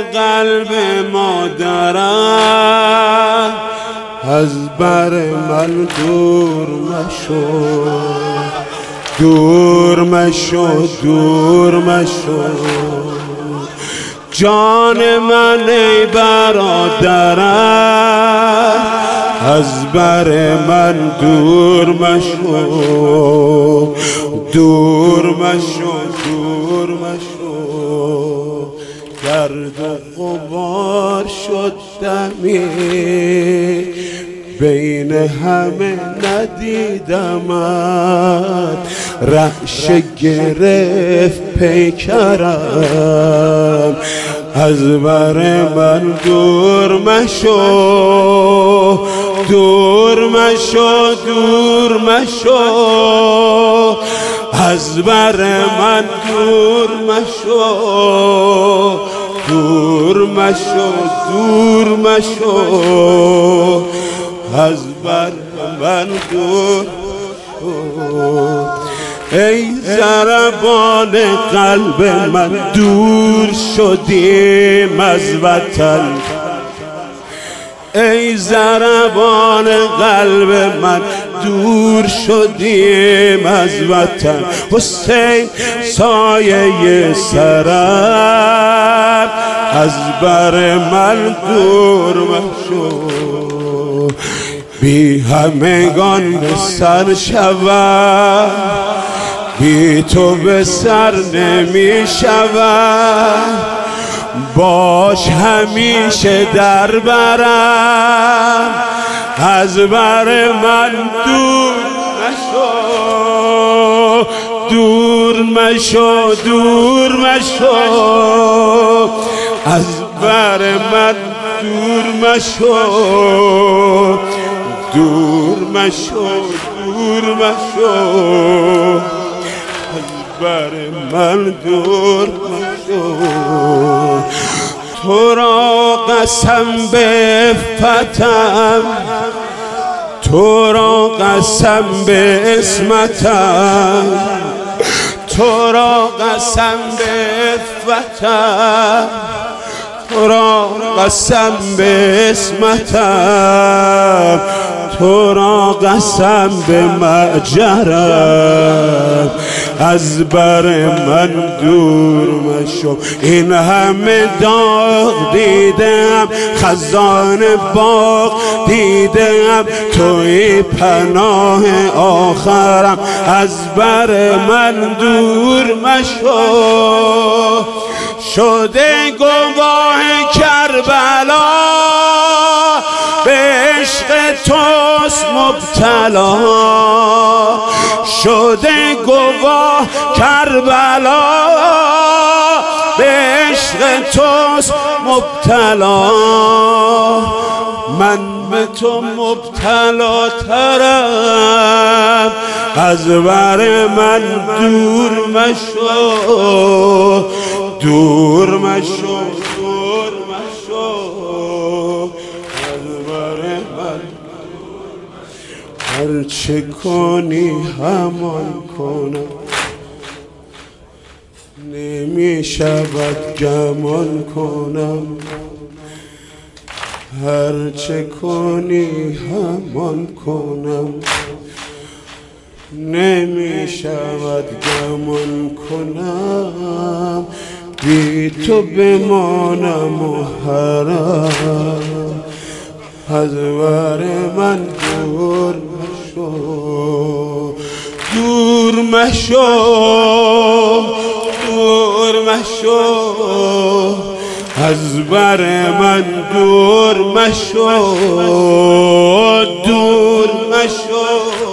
قلب مادرم از بر من دور مشو، دور مشو، دور مشو. جان من ای برادرم از بر من دور مشو، دور مشو، دور مشو. گرد و غبار شد دمی بین همه ندیدمت، رعشه گرفت پیکرم از بر من دور مشو، دور مشو، دور مشو. از بر من دور مشو، دور مشو، دور مشو. از بر من دور مشو. ای ضربان قلب من دور شدیم از وطن، ای ضربان قلب من دور شدیم از وطن. حسین سایه سرم از بر من دور مشو. بی همگان به سر شود، بی تو به سر نمی شود. باش همیشه در برم از بر من دور مشو، دور مشو، دور مشو. از بر من دور مشو، دور مشو، دور مشو. از بر من دور مشو. تو را قسم به عفتم، تو را قسم به عصمتم، تو را قسم به عفتم، تو را قسم به عصمتم، تو را قسم به مأجرم از بر من دور مشو. این همه داغ دیدم، خزان باغ دیدم، توی پناه آخرم از بر من دور مشو. شده گواه کربلا به عشق توست مبتلا، شده گواه کربلا به عشق توست مبتلا. من به تو مبتلا ترم از بر من دور مشو، دور مشو، دور مشو. از بر من هر چه کنی همان کنم، نمی شود گمان کنم. هر چه کنی همان کنم، نمی شود گمان کنم. بی تو بمانم محرم از بر من دور مشو، دور مشو، دور مشو. از بر من دور مشو، دور مشو.